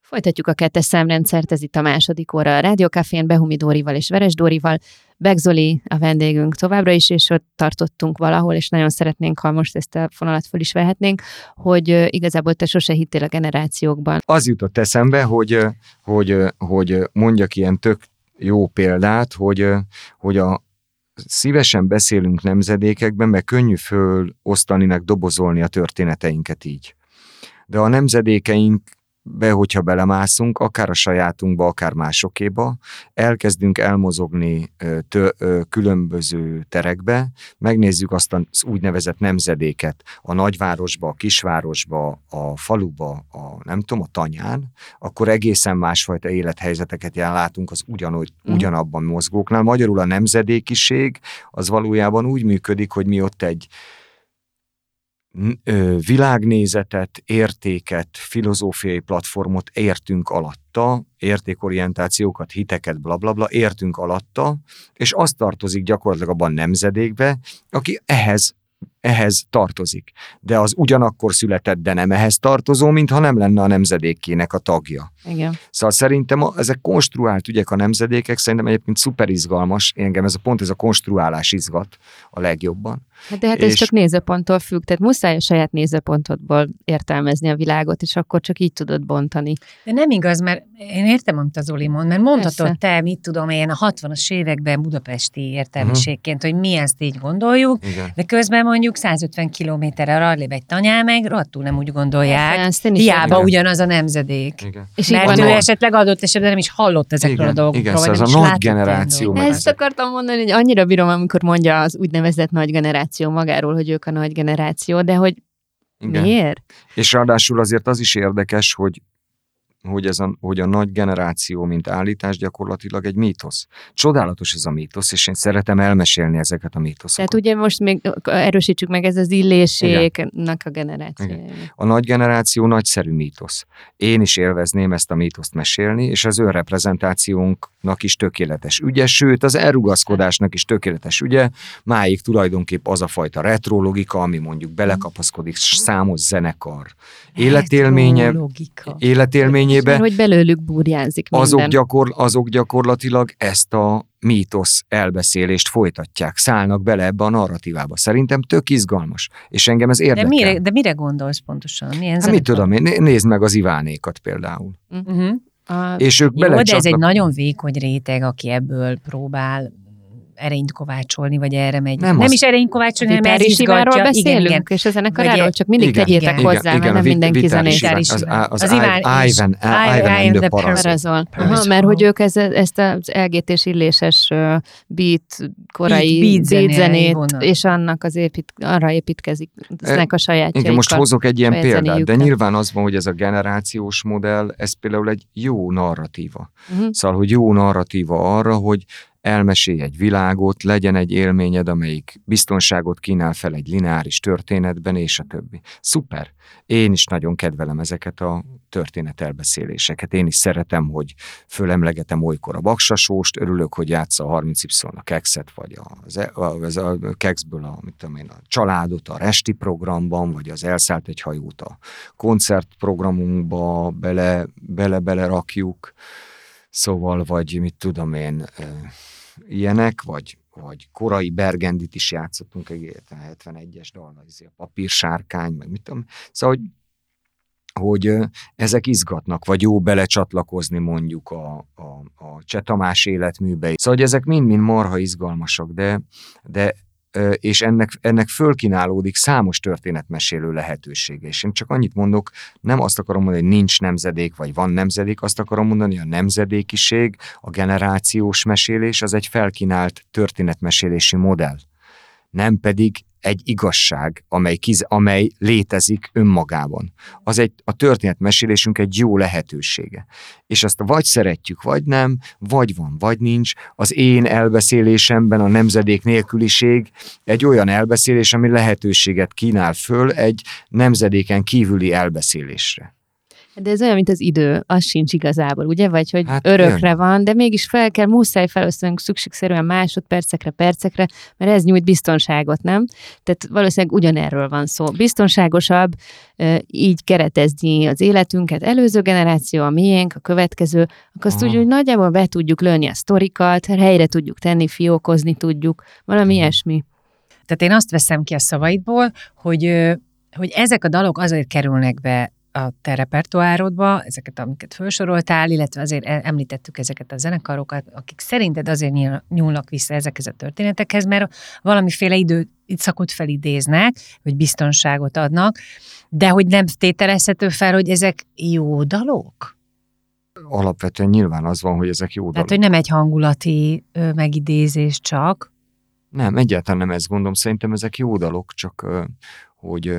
Folytatjuk a kettes számrendszert, ez itt a második óra a Rádió Cafén, Behumi Dórival és Veres Dórival. Beg Zoli a vendégünk továbbra is, és ott tartottunk valahol, és nagyon szeretnénk, ha most ezt a fonalat föl is vehetnénk, hogy igazából te sose hittél a generációkban. Az jutott eszembe, hogy mondjak ilyen tök jó példát, hogy szívesen beszélünk nemzedékekben, mert könnyű fölosztani, meg dobozolni a történeteinket így. De a nemzedékeink hogyha belemászunk, akár a sajátunkba, akár másokéba, elkezdünk elmozogni különböző terekbe, megnézzük azt az úgynevezett nemzedéket a nagyvárosba, a kisvárosba, a faluba, a tanyán, akkor egészen másfajta élethelyzeteket látunk az ugyanabban mozgóknál. Magyarul a nemzedékiség az valójában úgy működik, hogy mi ott egy világnézetet, értéket, filozófiai platformot értünk alatta, értékorientációkat, hiteket, blablabla, értünk alatta, és az tartozik gyakorlatilag abban nemzedékbe, aki ehhez tartozik. De az ugyanakkor született, de nem ehhez tartozó, mintha nem lenne a nemzedékének a tagja. Igen. Szóval szerintem ezek konstruált ügyek, a nemzedékek, szerintem egyébként szuper izgalmas, engem ez a konstruálás izgat a legjobban. De hát ez csak nézőponttól függ, tehát muszáj a saját nézőpontodból értelmezni a világot, és akkor csak így tudod bontani. De nem igaz, mert én értem, amit az Zoli mond, mert mondhatod te, mit tudom én, a 60-as években budapesti értelmiségként, hogy mi ezt így gondoljuk, igen. De közben mondjuk 150 kilométerre arrébb egy tanyán meg rohadtul nem úgy gondolják, hiába igen. Ugyanaz a nemzedék. Igen. És mert ő esetleg adott esetben nem is hallott ezekről a dolgokról. Igen, szóval ez a nagy generáció. Ezt akartam mondani, hogy annyira bírom, amikor mondja az úgynevezett nagy generáció magáról, hogy ők a nagy generáció, de hogy igen. Miért? És ráadásul azért az is érdekes, hogy a nagy generáció, mint állítás gyakorlatilag egy mítosz. Csodálatos ez a mítosz, és én szeretem elmesélni ezeket a mítoszokat. Tehát ugye most még erősítsük meg, ez az illéségnek a generáció. A nagy generáció nagyszerű mítosz. Én is élvezném ezt a mítoszt mesélni, és az önreprezentációnknak is tökéletes ügye, sőt az elrugaszkodásnak is tökéletes ügye, máig tulajdonképp az a fajta retrologika, ami mondjuk belekapaszkodik számos zenekar életélményébe, hogy belőlük burjánzik minden. Azok gyakorlatilag ezt a mítosz elbeszélést folytatják, szállnak bele ebbe a narratívába. Szerintem tök izgalmas, és engem ez érdekel. De mire gondolsz pontosan? Mit tudom én, nézd meg az Ivánékat például. Uh-huh. És ők de ez egy nagyon vékony réteg, aki ebből próbál erényt kovácsolni, vagy erre megy. Nem is erényt kovácsolni, hanem ez izgatja. Beszélünk, igen. És a zenekarról csak mindig tegyétek hozzá, mert nem mindenki zenét. Az Ivan and the Parazol. Mert hogy ők ezt az LGT-s illéses beat, korai beat zenét, és arra építkezik a sajátjaikkal. Igen, most hozok egy ilyen példát, de nyilván az van, hogy ez a generációs modell, ez például egy jó narratíva. Szóval, hogy jó narratíva arra, hogy elmesélj egy világot, legyen egy élményed, amelyik biztonságot kínál fel egy lineáris történetben, és a többi. Szuper! Én is nagyon kedvelem ezeket a történetelbeszéléseket. Én is szeretem, hogy fölemlegetem olykor a Baksasóst, örülök, hogy játsza a 30Y a Kekszet, vagy a Kekszből a családot a Resti programban, vagy az Elszállt egy hajót a koncertprogramunkba bele rakjuk. Szóval, vagy mit tudom én, ilyenek, vagy korai Bergendit is játszottunk, egy 71-es dal, a Papírsárkány, meg mit tudom. Szóval, hogy ezek izgatnak, vagy jó belecsatlakozni mondjuk a Cseh Tamás életműbe. Szóval, hogy ezek mind-mind marha izgalmasak, de és ennek fölkínálódik számos történetmesélő lehetősége. És én csak annyit mondok, nem azt akarom mondani, hogy nincs nemzedék, vagy van nemzedék, azt akarom mondani, hogy a nemzedékiség, a generációs mesélés, az egy felkínált történetmesélési modell. Nem pedig egy igazság, amely létezik önmagában. A történetmesélésünk egy jó lehetősége. És azt vagy szeretjük, vagy nem, vagy van, vagy nincs. Az én elbeszélésemben a nemzedék nélküliség egy olyan elbeszélés, ami lehetőséget kínál föl egy nemzedéken kívüli elbeszélésre. De ez olyan, mint az idő, az sincs igazából, ugye? Vagy hogy Hát örökre van, de mégis muszáj felosztanunk szükségszerűen másodpercekre, percekre, mert ez nyújt biztonságot, nem? Tehát valószínűleg ugyanerről van szó. Biztonságosabb így keretezni az életünket, előző generáció, a miénk, a következő, akkor azt úgy, hogy nagyjából be tudjuk lőni a sztorikat, helyre tudjuk tenni, fiókozni tudjuk, valami ilyesmi. Tehát én azt veszem ki a szavaidból, hogy ezek a dalok azért kerülnek be a te repertoárodba, ezeket, amiket felsoroltál, illetve azért említettük ezeket a zenekarokat, akik szerinted azért nyúlnak vissza ezekhez a történetekhez, mert valamiféle időszakot felidéznek, hogy biztonságot adnak, de hogy nem tételezhető fel, hogy ezek jó dalok? Alapvetően nyilván az van, hogy ezek jó dalok. Tehát, hogy nem egy hangulati megidézés csak. Nem, egyáltalán nem ezt gondolom. Szerintem ezek jó dalok, csak hogy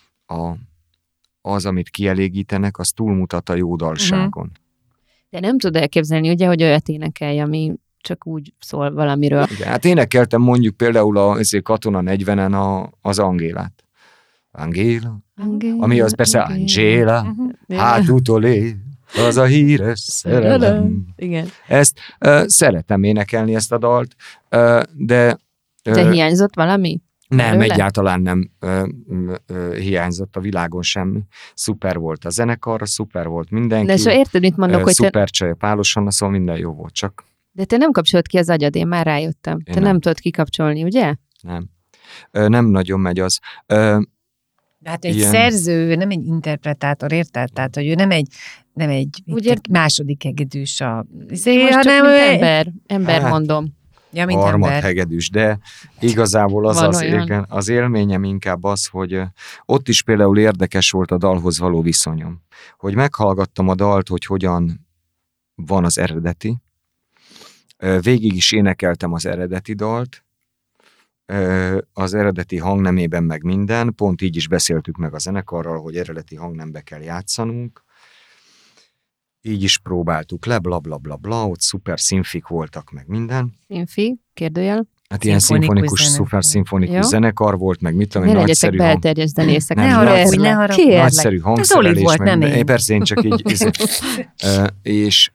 az, amit kielégítenek, az túlmutat a jó dalságon. De nem tud elképzelni, ugye, hogy olyat énekelj, ami csak úgy szól valamiről. Igen, hát énekeltem mondjuk például ezért Katona 40-en az Angélát. Angéla, ami az persze Angéla, hát utolé, az a híres szerelem. Igen. Ezt szeretem énekelni, ezt a dalt, de... De hiányzott valami? Nem, belőle? egyáltalán nem hiányzott a világon semmi. Szuper volt a zenekar, szuper volt mindenki. De szóval érted, mit mondok, hogy szuper csaj a Pálos Anna, szóval minden jó volt, csak... De te nem kapcsolod ki az agyad, én már rájöttem. Te nem tudod kikapcsolni, ugye? Nem. Nem nagyon megy az. De hát egy szerző, nem egy interpretátor, érted? Tehát, hogy ő nem egy második hegedűs most csak ember mondom. Ja, mint harmadhegedűs, de igazából az élményem inkább az, hogy ott is például érdekes volt a dalhoz való viszonyom. Hogy meghallgattam a dalt, hogy hogyan van az eredeti, végig is énekeltem az eredeti dalt, az eredeti hangnemében meg minden, pont így is beszéltük meg a zenekarral, hogy eredeti hangnembe kell játszanunk, így is próbáltuk le, blablabla, ott szuper színfik voltak, meg minden. Színfi, kérdőjel? Hát ilyen szimfonikus, szuper szimfonikus zenekar volt, meg mit tudom, egy nagyszerű belterjes zenészek. Ne haragudj. Nagyszerű hangszerelés. Volt, nem én. Persze, én csak így. És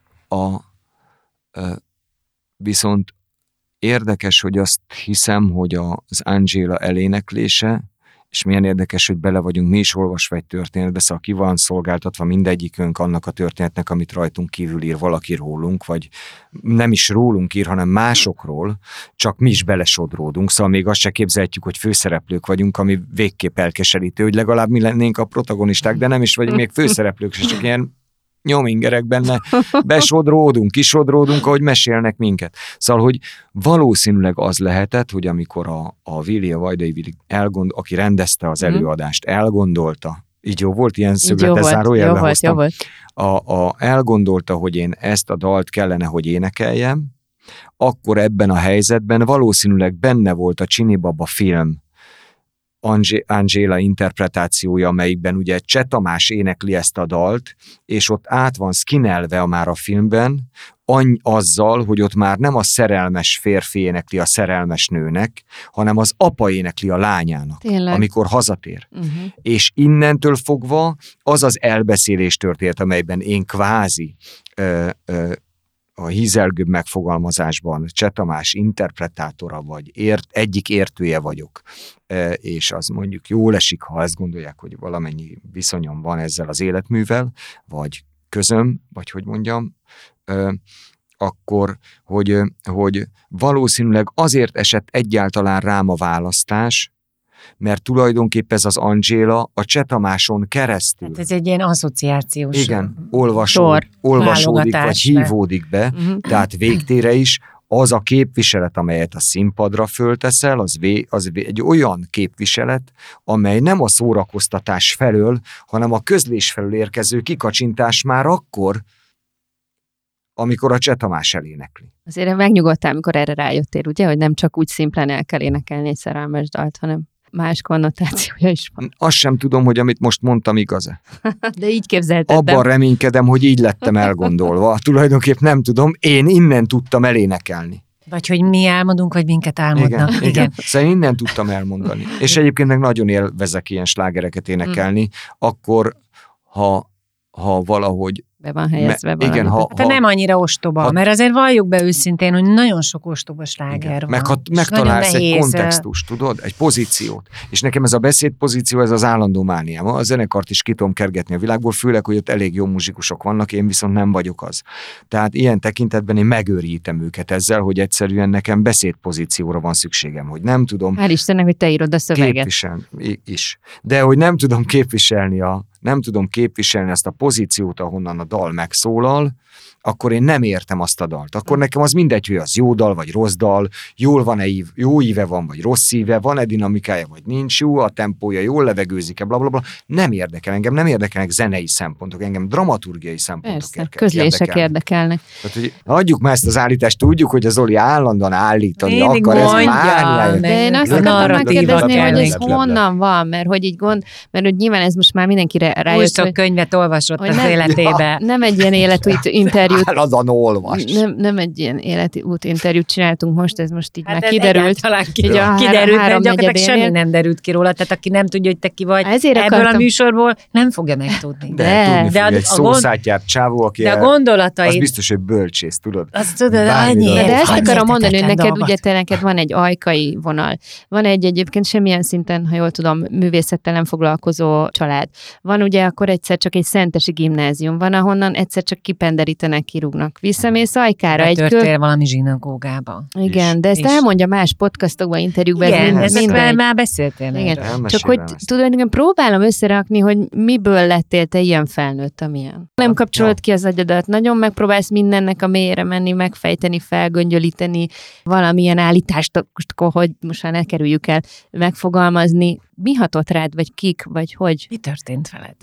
viszont érdekes, hogy azt hiszem, hogy az Angéla eléneklése, és milyen érdekes, hogy bele vagyunk mi is olvasva egy történetbe, szóval ki van szolgáltatva mindegyikünk annak a történetnek, amit rajtunk kívül ír valaki rólunk, vagy nem is rólunk ír, hanem másokról, csak mi is belesodródunk, szóval még azt se képzelhetjük, hogy főszereplők vagyunk, ami végképp elkeserítő, hogy legalább mi lennénk a protagonisták, de nem is vagyunk még főszereplők, és csak ilyen nyomingerek benne, besodródunk, kisodródunk, ahogy mesélnek minket. Szóval, hogy valószínűleg az lehetett, hogy amikor a Vilja Vajdai Vili aki rendezte az előadást, elgondolta, így jó volt, ilyen szögletes zárójelbe hoztam, elgondolta, hogy én ezt a dalt kellene, hogy énekeljem, akkor ebben a helyzetben valószínűleg benne volt a Csini Baba film Angéla interpretációja, amelyikben ugye Cseh Tamás énekli ezt a dalt, és ott át van szkinelve már a filmben, azzal, hogy ott már nem a szerelmes férfi énekli a szerelmes nőnek, hanem az apa énekli a lányának, amikor hazatér. És innentől fogva az az elbeszélés történt, amelyben én kvázi a hízelgőbb megfogalmazásban Cseh Tamás interpretátora vagy, egyik értője vagyok, és az mondjuk jól esik, ha azt gondolják, hogy valamennyi viszonyom van ezzel az életművel, vagy közöm, vagy hogy mondjam, akkor, hogy valószínűleg azért esett egyáltalán rám a választás, mert tulajdonképpen ez az Angéla a Cseh Tamáson keresztül. Hát ez egy ilyen asszociációs olvasódik, vagy hívódik be, tehát végtére is az a képviselet, amelyet a színpadra fölteszel, az egy olyan képviselet, amely nem a szórakoztatás felől, hanem a közlés felől érkező kikacsintás már akkor, amikor a Cseh Tamás elénekli. Azért megnyugodtál, amikor erre rájöttél, ugye, hogy nem csak úgy szimplán el kell énekelni egy szerelmes dalt, hanem más konnotációja is van. Azt sem tudom, hogy amit most mondtam, igaz-e. De így képzeltettem. Abban reménykedem, hogy így lettem elgondolva. Tulajdonképp nem tudom, én innen tudtam elénekelni. Vagy hogy mi álmodunk, vagy minket álmodnak. Igen. Szóval innen tudtam elmondani. És egyébként meg nagyon élvezek ilyen slágereket énekelni, akkor, ha valahogy be van helyezve valami. Igen, te nem annyira ostoba, mert azért valljuk be őszintén, hogy nagyon sok ostoba sláger van. Megtalálsz egy kontextust, tudod? Egy pozíciót. És nekem ez a beszédpozíció, ez az állandó mániám. A zenekart is ki tudom kergetni a világból, főleg, hogy ott elég jó muzsikusok vannak, én viszont nem vagyok az. Tehát ilyen tekintetben én megőrítem őket ezzel, hogy egyszerűen nekem beszédpozícióra van szükségem, hogy nem tudom... Hál' Istennek, hogy te írod a szöveget. Képviselni is. De hogy nem tudom képviselni azt a pozíciót, ahonnan a dal megszólal, akkor én nem értem azt a dalt. Akkor nekem az mindegy, hogy az jó dal, vagy rossz dal, jó íve van, vagy rossz íve, van-e dinamikája, vagy nincs jó, a tempója jól levegőzik-e, blablabla. Nem érdekel engem, nem érdekelnek zenei szempontok, engem dramaturgiai szempontok közlések érdekelnek. Tehát, hogy adjuk már ezt az állítást, tudjuk, hogy az Zoli állandóan állítani akar, ez mániája. De én azt akartam megkérdezni, hogy ez honnan van, mert hogy mert nyilván ez most már mindenkire rájött, hogy könyvet olvasott az életébe. Nem egy ilyen életút interjút. Állandóan olvas. Nem egy ilyen életút interjút csináltunk most, ez most így hát már kiderült. Kiderült, mert gyakorlatilag semmi nem derült ki róla, tehát aki nem tudja, hogy te ki vagy ebből a műsorból, nem fogja megtudni. De egy szószátjárt csávó, aki a gondolatait... Az biztos, hogy bölcsész, tudod? Azt tudod, annyi. De ezt akarom mondani, hogy neked van egy ajkai vonal. Van egy egyébként semmilyen szinten, ha jól tudom, művészettel nem foglalkozó család. Van ugye akkor egyszer csak egy szentesi gimnázium, van, ahonnan egyszer csak kipenderítenek, kirúgnak. Visszamész Ajkára. Betörtél valami zsinagógába. Igen, de ezt elmondja más podcastokban, interjúkban. Igen, ezekről már beszéltél. Igen. Csak hogy tudod, próbálom összerakni, hogy miből lettél te ilyen felnőtt, amilyen. Nem kapcsolod ki az agyadat, nagyon megpróbálsz mindennek a mélyére menni, megfejteni, felgöngyölíteni valamilyen állítást, hogy most már ne kerüljük el, megfogalmazni. Mi hatott rád, vagy kik, vagy hogy? Mi történt veled?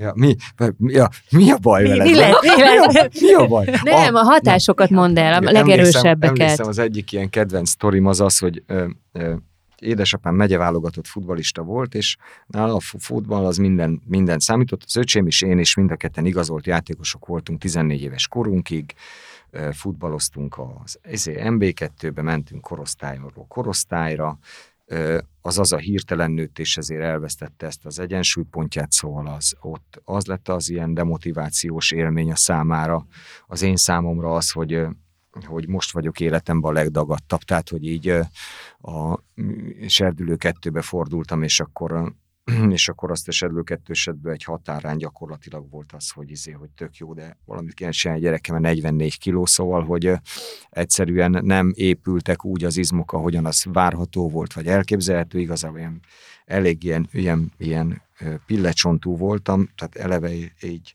Mi a baj veled? Mi a baj? Nem, a hatásokat mondd el, a legerősebbeket. Emlékszem, az egyik ilyen kedvenc sztorim az, hogy édesapám megyeválogatott futballista volt, és nála a futball az minden számított. Az öcsém is, én is mind a ketten igazolt játékosok voltunk 14 éves korunkig, futballoztunk az MB2-be, mentünk korosztályról korosztályra, az a hirtelen nőtt, és ezért elvesztette ezt az egyensúlypontját, szóval az lett az ilyen demotivációs élmény a számára. Az én számomra az, hogy most vagyok életemben a legdagadtabb, tehát, hogy így a Serdülő 2-be fordultam, és akkor azt a Serdülő 2-esetből egy határán gyakorlatilag volt az, hogy tök jó, de valamit kéne csinálni a gyerekem, 44 kiló, szóval, hogy egyszerűen nem épültek úgy az izmok, ahogyan az várható volt, vagy elképzelhető, igazából elég ilyen pillecsontú voltam, tehát eleve így,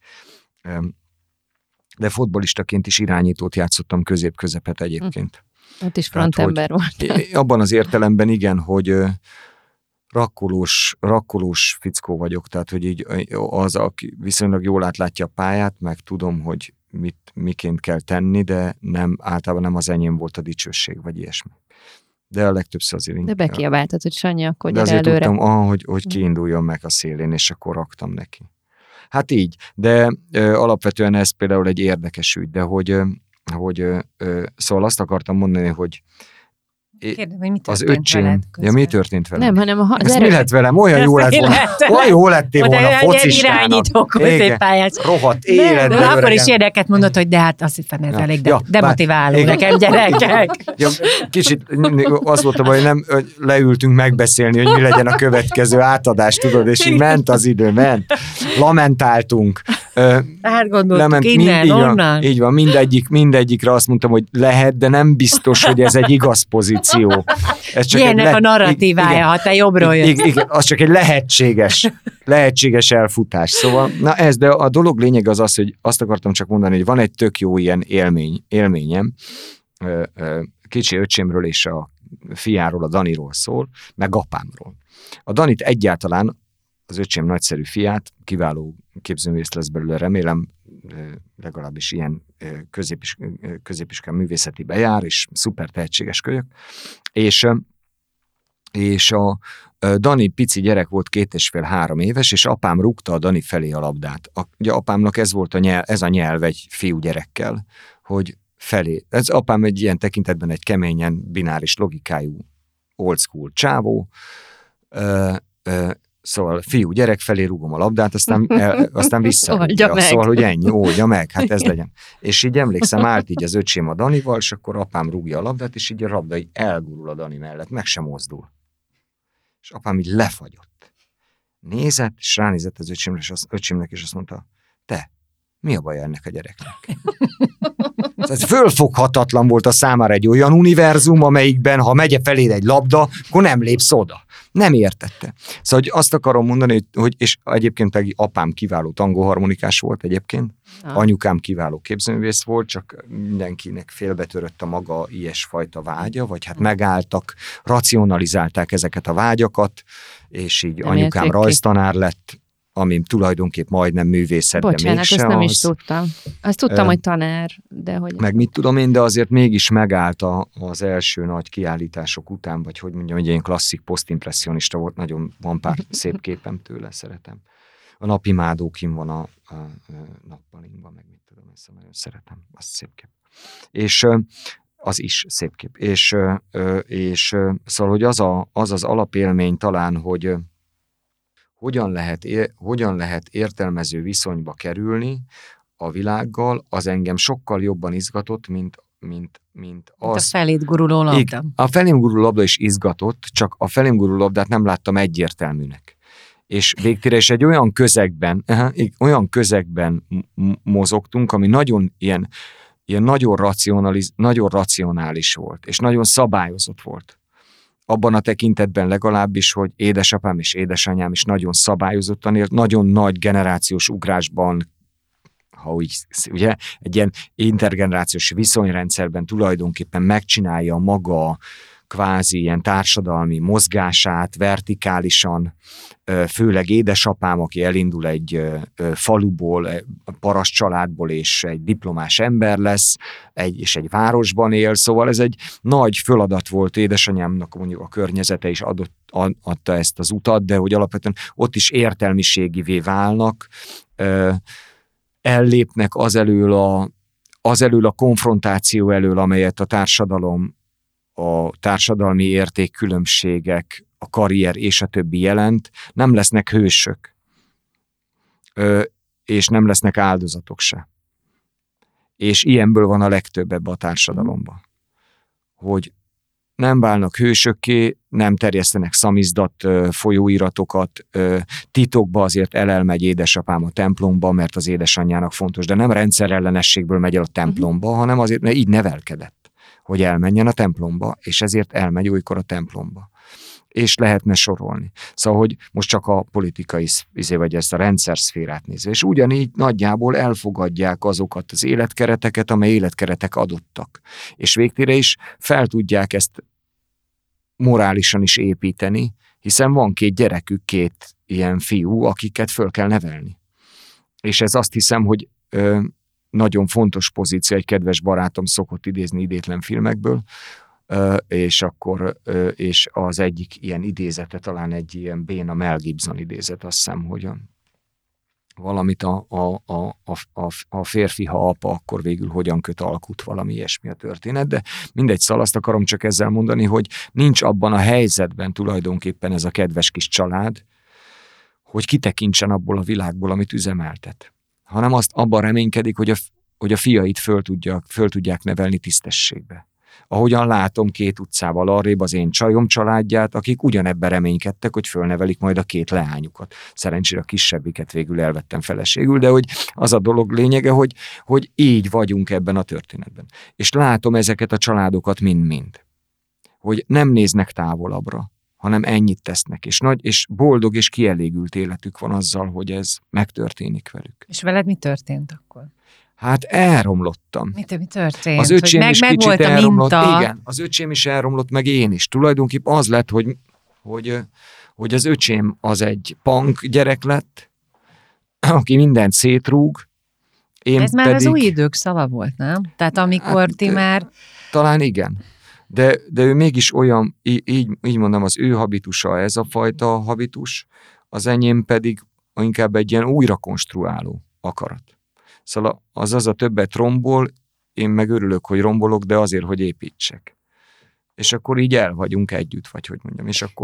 de fotballistaként is irányítót játszottam közép-közepet egyébként. Ott is frontember volt. Abban az értelemben igen, hogy rakkolós fickó vagyok, tehát hogy így az, aki viszonylag jól átlátja a pályát, meg tudom, hogy miként kell tenni, de általában nem az enyém volt a dicsőség, vagy ilyesmi. De a legtöbbször azért... De bekiabáltad, hogy Sanyi, akkor gyere előre. De azért tudtam, hogy kiinduljon meg a szélén, és akkor raktam neki. Hát így, de alapvetően ez például egy érdekes ügy, de szóval azt akartam mondani, hogy kérdem, hogy mi az öcsém, mi történt velem? Nem, hanem az mi lett velem? Olyan jó lett volna. Olyan jó lettél volna focistának. Irányító középpályás. Rohadt életben. De akkor is érdeket mondott, hogy de hát azt hiszem, ez elég demotiváló nekem, gyerekek. Kicsit az volt a baj, hogy nem leültünk megbeszélni, hogy mi legyen a következő átadás, tudod, és így ment az idő, lamentáltunk. Átgondoltuk innen, onnan. Így van, mindegyikre azt mondtam, hogy lehet, de nem biztos, hogy ez egy igaz pozíció. Ez csak ilyennek a narratívája, ha te jobbról jössz. Igen, az csak egy lehetséges elfutás. Szóval, de a dolog lényeg az, hogy azt akartam csak mondani, hogy van egy tök jó ilyen élményem, kicsi öcsémről és a fiáról, a Daniról szól, meg apámról. A Danit egyáltalán, az öcsém nagyszerű fiát, kiváló képzőművész lesz belőle, remélem, legalábbis ilyen középiskolán művészetibe jár, és szuper tehetséges kölyök. És a Dani pici gyerek volt 2,5-3 éves, és apám rúgta a Dani felé a labdát. Ugye apámnak ez volt ez a nyelv egy fiúgyerekkel, hogy felé. Ez apám egy ilyen tekintetben egy keményen bináris logikájú old school csávó, Szóval fiú gyerek felé rúgom a labdát, aztán visszarúgja. Oldja meg. Szóval, hogy ennyi, oldja meg, hát ez legyen. És így emlékszem, állt így az öcsém a Danival, és akkor apám rúgja a labdát, és így a labda így elgurul a Dani mellett, meg sem mozdul. És apám így lefagyott. Nézett, és ránézett az öcsémnek, és azt mondta, te, mi a baj ennek a gyereknek? Ez fölfoghatatlan volt a számára egy olyan univerzum, amelyikben, ha megye feléd egy labda, akkor nem lépsz oda. Nem értette. Szóval hogy azt akarom mondani, hogy és egyébként pedig apám kiváló tangóharmonikás volt egyébként, anyukám kiváló képzőművész volt, csak mindenkinek félbetörött a maga ilyesfajta vágya, vagy hát megálltak, racionalizálták ezeket a vágyakat, és így nem anyukám rajztanár lett, amim tulajdonképp majdnem művészet, de bocsánat, mégse ezt nem az. is tudtam. Azt tudtam, hogy tanár, de hogy... Meg mit tudom én, de azért mégis megállt az első nagy kiállítások után, vagy hogy mondjam, egy ilyen klasszik posztimpresszionista volt, nagyon van pár szép képem tőle, szeretem. A napimádókin van a nappalinkban, meg mit tudom, ezt nagyon szeretem, azt szép kép. És az is szép kép. És szóval, hogy az alapélmény talán, hogy hogyan lehet értelmező viszonyba kerülni a világgal, az engem sokkal jobban izgatott, mint az. A felét guruló labda. A felém guruló labda is izgatott, csak a felém guruló labdát nem láttam egyértelműnek. És végtére is egy olyan közegben mozogtunk, ami nagyon ilyen nagyon racionális volt, és nagyon szabályozott volt. Abban a tekintetben legalábbis, hogy édesapám és édesanyám is nagyon szabályozottan élt, nagyon nagy generációs ugrásban, ha úgy, ugye, egy ilyen intergenerációs viszonyrendszerben tulajdonképpen megcsinálja a maga kvázi ilyen társadalmi mozgását vertikálisan, főleg édesapám, aki elindul egy faluból, paraszt családból, és egy diplomás ember lesz, és egy városban él, szóval ez egy nagy feladat volt édesanyámnak, mondjuk a környezete is adta ezt az utat, de hogy alapvetően ott is értelmiségivé válnak, ellépnek az elől a konfrontáció elől, amelyet a társadalmi értékkülönbségek, a karrier és a többi jelent, nem lesznek hősök, és nem lesznek áldozatok se. És ilyenből van a legtöbb ebbe a társadalomban. Hogy nem válnak hősökké, nem terjesztenek szamizdat, folyóiratokat, titokba azért elmegy édesapám a templomba, mert az édesanyjának fontos, de nem rendszerellenességből megy el a templomba, hanem azért, mert így nevelkedett, hogy elmenjen a templomba, és ezért elmegy olykor a templomba. És lehetne sorolni. Szóval, hogy most csak a politikai, vagy ezt a rendszerszférát nézve. És ugyanígy nagyjából elfogadják azokat az életkereteket, amely életkeretek adottak. És végtére is fel tudják ezt morálisan is építeni, hiszen van 2 gyerekük, 2 ilyen fiú, akiket föl kell nevelni. És ez azt hiszem, hogy nagyon fontos pozíció, egy kedves barátom szokott idézni idétlen filmekből, és az egyik ilyen idézete, talán egy ilyen béna Mel Gibson idézet, azt hiszem, hogy valamit a férfi, ha apa, akkor végül hogyan köt alkut, valami ilyesmi a történet, de mindegy, szóval azt akarom csak ezzel mondani, hogy nincs abban a helyzetben tulajdonképpen ez a kedves kis család, hogy kitekintsen abból a világból, amit üzemeltet, hanem azt abban reménykedik, hogy a fiait föl tudják nevelni tisztességbe. Ahogyan látom 2 utcával arrébb az én csajom családját, akik ugyanebben reménykedtek, hogy fölnevelik majd a 2 leányukat. Szerencsére a kisebbiket végül elvettem feleségül, de hogy az a dolog lényege, hogy így vagyunk ebben a történetben. És látom ezeket a családokat mind-mind. Hogy nem néznek távolabbra, hanem ennyit tesznek, és boldog és kielégült életük van azzal, hogy ez megtörténik velük. És veled mi történt akkor? Hát elromlottam. Mi történt? Az öcsém is meg kicsit volt a elromlott. minta. Igen, az öcsém is elromlott, meg én is. Tulajdonképpen az lett, hogy az öcsém az egy punk gyerek lett, aki mindent szétrúg. Ez már az új idők szava volt, nem? Tehát amikor ti már... Talán igen. De ő mégis olyan, így mondom, az ő habitusa ez a fajta habitus, az enyém pedig inkább egy ilyen újrakonstruáló akarat. Szóval az a többet rombol, én meg örülök, hogy rombolok, de azért, hogy építsek. És akkor így el vagyunk együtt, vagy hogy mondjam, és akkor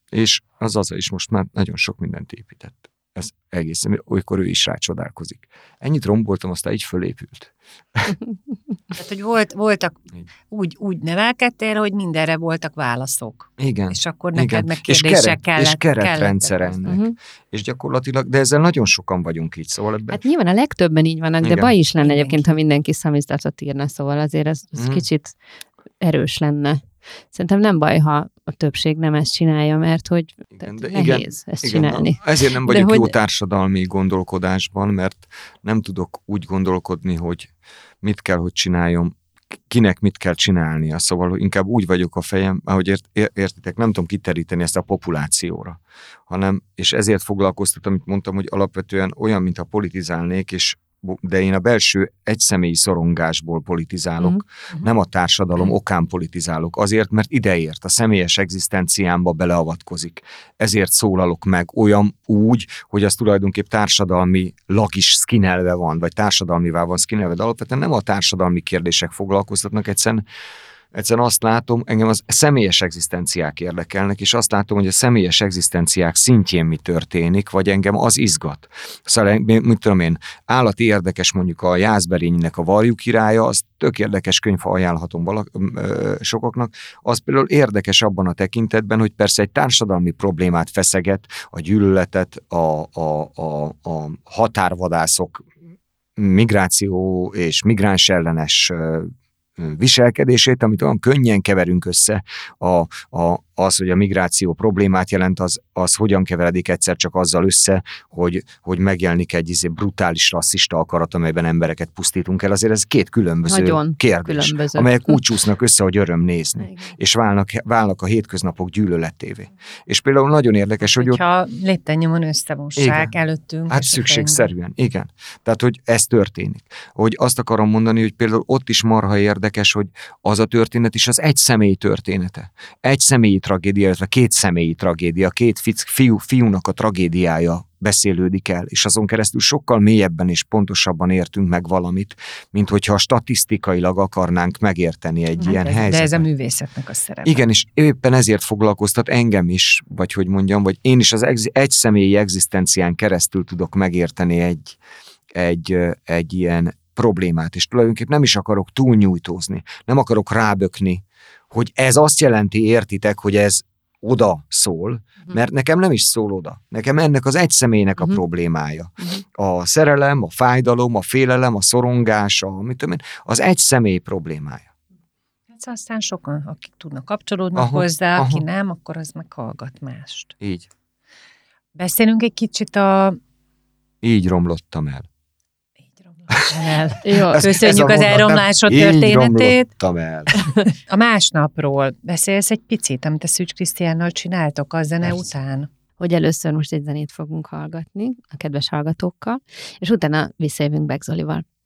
És az Zaza is most már nagyon sok mindent épített. Ez egészen, olykor ő is rácsodálkozik. Ennyit romboltam, aztán így fölépült. Tehát, hogy voltak, úgy nevelkedtél, hogy mindenre voltak válaszok. Igen. És akkor neked meg kérdések kellett. És keretrendszer ennek. És gyakorlatilag, de ezzel nagyon sokan vagyunk így, szóval ebben... Hát nyilván a legtöbben így vannak, de baj is lenne egyébként, ha mindenki szamizdatot írna, szóval azért ez kicsit erős lenne. Szerintem nem baj, ha a többség nem ezt csinálja, mert hogy nehéz ezt csinálni. Ezért nem vagyok jó társadalmi gondolkodásban, mert nem tudok úgy gondolkodni, hogy mit kell, hogy csináljam, kinek mit kell csinálnia. Szóval inkább úgy vagyok a fejem, ahogy értitek, nem tudom kiteríteni ezt a populációra, és ezért foglalkoztatom, amit mondtam, hogy alapvetően olyan, mintha politizálnék, de én a belső egyszemélyi szorongásból politizálok, nem a társadalom okán politizálok, azért, mert ideért, a személyes egzisztenciámba beleavatkozik. Ezért szólalok meg olyan úgy, hogy az tulajdonképp társadalmilag is szkinelve van, vagy társadalmivá van szkinelve, de alapvetően nem a társadalmi kérdések foglalkoztatnak, egyszerűen azt látom, engem az személyes egzisztenciák érdekelnek, és azt látom, hogy a személyes egzisztenciák szintjén mi történik, vagy engem az izgat. Szóval, mit tudom én, állati érdekes mondjuk a Jászberényinek a Varjú királya, az tök érdekes könyv, ha ajánlhatom sokaknak, az például érdekes abban a tekintetben, hogy persze egy társadalmi problémát feszeget, a gyűlöletet, a határvadászok, migráció és migráns ellenes viselkedését, amit olyan könnyen keverünk össze, az, hogy a migráció problémát jelent, az hogyan keveredik egyszer csak azzal össze, hogy megjelenik egy brutális rasszista akarat, amelyben embereket pusztítunk el. Azért ez két különböző kérdés, amelyek úgy csúsznak össze, hogy öröm nézni. Igen. És válnak a hétköznapok gyűlöletévé. És például nagyon érdekes, hogy hogyha lépten-nyomon összemossák előttünk. Hát szükségszerűen, igen. Tehát, hogy ez történik. Hogy azt akarom mondani, hogy például ott is marha érdekes, hogy az a történet is az egy személy története. Egy személyi tragédia, illetve két személyi tragédia, két fiúnak a tragédiája beszélődik el, és azon keresztül sokkal mélyebben és pontosabban értünk meg valamit, mint hogyha statisztikailag akarnánk megérteni egy ilyen helyzetet. De ez a művészetnek a szerepe. Igen, és éppen ezért foglalkoztat engem is, vagy hogy mondjam, vagy én is az egy személyi egzisztencián keresztül tudok megérteni egy ilyen problémát, és tulajdonképpen nem is akarok túlnyújtózni, nem akarok rábökni, hogy ez azt jelenti, értitek, hogy ez oda szól, mert nekem nem is szól oda. Nekem ennek az egy személynek a problémája. A szerelem, a fájdalom, a félelem, a szorongás, az egy személy problémája. Hát aztán sokan, akik tudnak kapcsolódni hozzá, aki nem, akkor az meg hallgat mást. Így. Beszélünk egy kicsit Így romlottam el. Jó, köszönjük az elromlásod történetét. El. A másnapról beszélsz egy picit, amit a Szűcs Krisztiánnal csináltok a zene után? Hogy először most egy zenét fogunk hallgatni a kedves hallgatókkal, és utána visszajövünk Begzolival.